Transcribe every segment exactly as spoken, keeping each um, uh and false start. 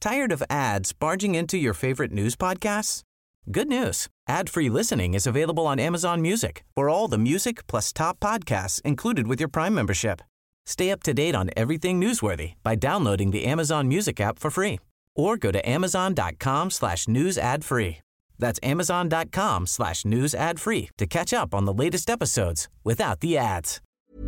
Tired of ads barging into your favorite news podcasts? Good news. Ad-free listening is available on Amazon Music for all the music plus top podcasts included with your Prime membership. Stay up to date on everything newsworthy by downloading the Amazon Music app for free or go to amazon.com slash news ad free. That's amazon.com slash news ad free to catch up on the latest episodes without the ads.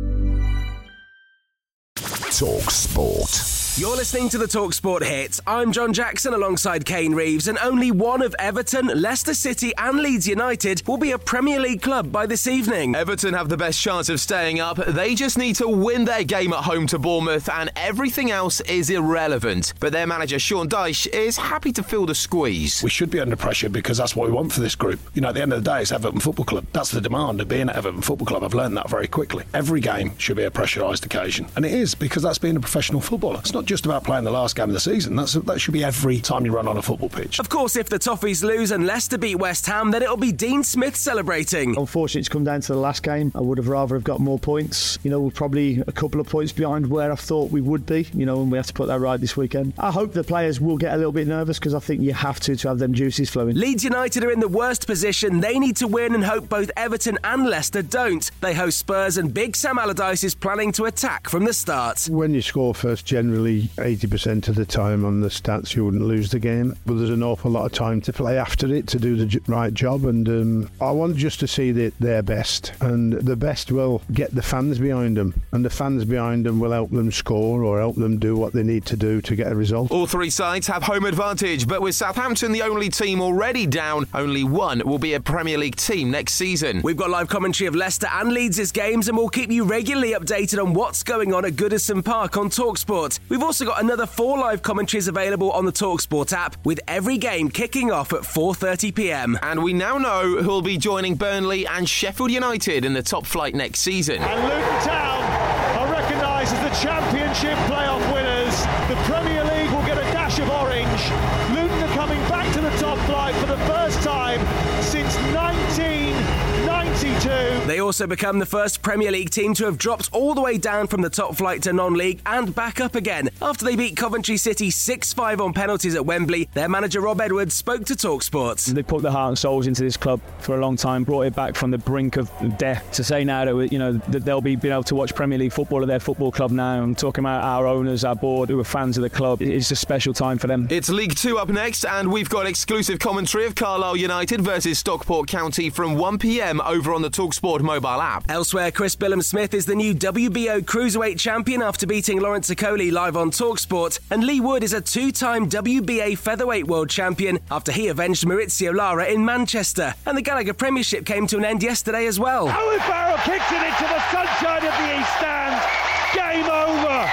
Talk Sport. You're listening to the TalkSport Hits. I'm John Jackson alongside Kane Reeves, and only one of Everton, Leicester City and Leeds United will be a Premier League club by this evening. Everton have the best chance of staying up. They just need to win their game at home to Bournemouth, and everything else is irrelevant. But their manager, Sean Dyche, is happy to feel the squeeze. We should be under pressure because that's what we want for this group. You know, at the end of the day, it's Everton Football Club. That's the demand of being at Everton Football Club. I've learned that very quickly. Every game should be a pressurised occasion. And it is, because that's being a professional footballer. It's not just about playing the last game of the season. That's, that should be every time you run on a football pitch. Of course, if the Toffees lose and Leicester beat West Ham, then it'll be Dean Smith celebrating. Unfortunately, it's come down to the last game. I would have rather have got more points. You know, we're probably a couple of points behind where I thought we would be, you know, and we have to put that right this weekend. I hope the players will get a little bit nervous because I think you have to to have them juices flowing. Leeds United are in the worst position. They need to win and hope both Everton and Leicester don't. They host Spurs and Big Sam Allardyce is planning to attack from the start. When you score first, generally eighty percent of the time on the stats you wouldn't lose the game, but there's an awful lot of time to play after it to do the j- right job, and um, I want just to see that their best, and the best will get the fans behind them, and the fans behind them will help them score or help them do what they need to do to get a result. All three sides have home advantage, but with Southampton the only team already down, only one will be a Premier League team next season. We've got live commentary of Leicester and Leeds' games, and we'll keep you regularly updated on what's going on at Goodison Park on TalkSport. We've also got another four live commentaries available on the TalkSport app, with every game kicking off at four thirty p m. And we now know who'll be joining Burnley and Sheffield United in the top flight next season. And Luton Town are recognised as the Championship playoff winners. The Premier League will get a dash of orange. Luton are coming back to the top flight for the first time since nineteen ninety-two. They also become the first Premier League team to have dropped all the way down from the top flight to non-league and back up again after they beat Coventry City six five on penalties at Wembley. Their manager Rob Edwards spoke to TalkSport. They put their heart and souls into this club for a long time, brought it back from the brink of death. To say now that, you know, that they'll be being able to watch Premier League football at their football club now, and talking about our owners, our board, who are fans of the club, it's a special time for them. It's League Two up next, and we've got exclusive commentary of Carlisle United versus Stockport County from one p m over on the TalkSport mobile app. Elsewhere, Chris Billham-Smith is the new W B O Cruiserweight champion after beating Lawrence Okoli live on TalkSport, and Lee Wood is a two-time W B A Featherweight World Champion after he avenged Maurizio Lara in Manchester. And the Gallagher Premiership came to an end yesterday as well. Owen Farrell kicks it into the sunshine of the East Stand. Game over.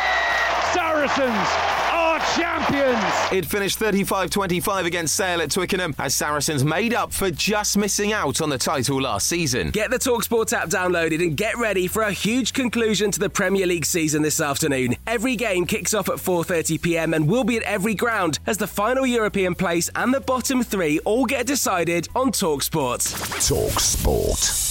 Saracens are champions. It finished thirty-five twenty-five against Sale at Twickenham as Saracens made up for just missing out on the title last season. Get the TalkSport app downloaded and get ready for a huge conclusion to the Premier League season this afternoon. Every game kicks off at four thirty p m and will be at every ground as the final European place and the bottom three all get decided on TalkSport. TalkSport.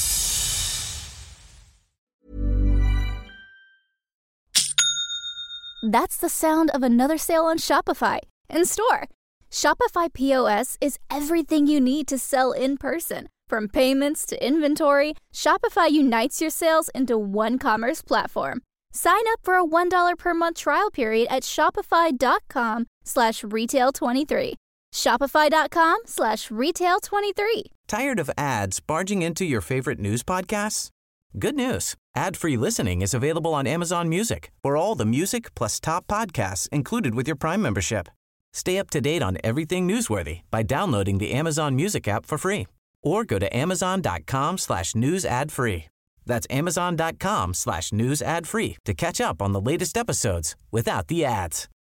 That's the sound of another sale on Shopify in store. Shopify P O S is everything you need to sell in person. From payments to inventory, Shopify unites your sales into one commerce platform. Sign up for a one dollar per month trial period at shopify.com slash retail 23. Shopify.com slash retail 23. Tired of ads barging into your favorite news podcasts? Good news. Ad-free listening is available on Amazon Music for all the music plus top podcasts included with your Prime membership. Stay up to date on everything newsworthy by downloading the Amazon Music app for free or go to amazon.com slash news ad free. That's amazon.com slash news ad free to catch up on the latest episodes without the ads.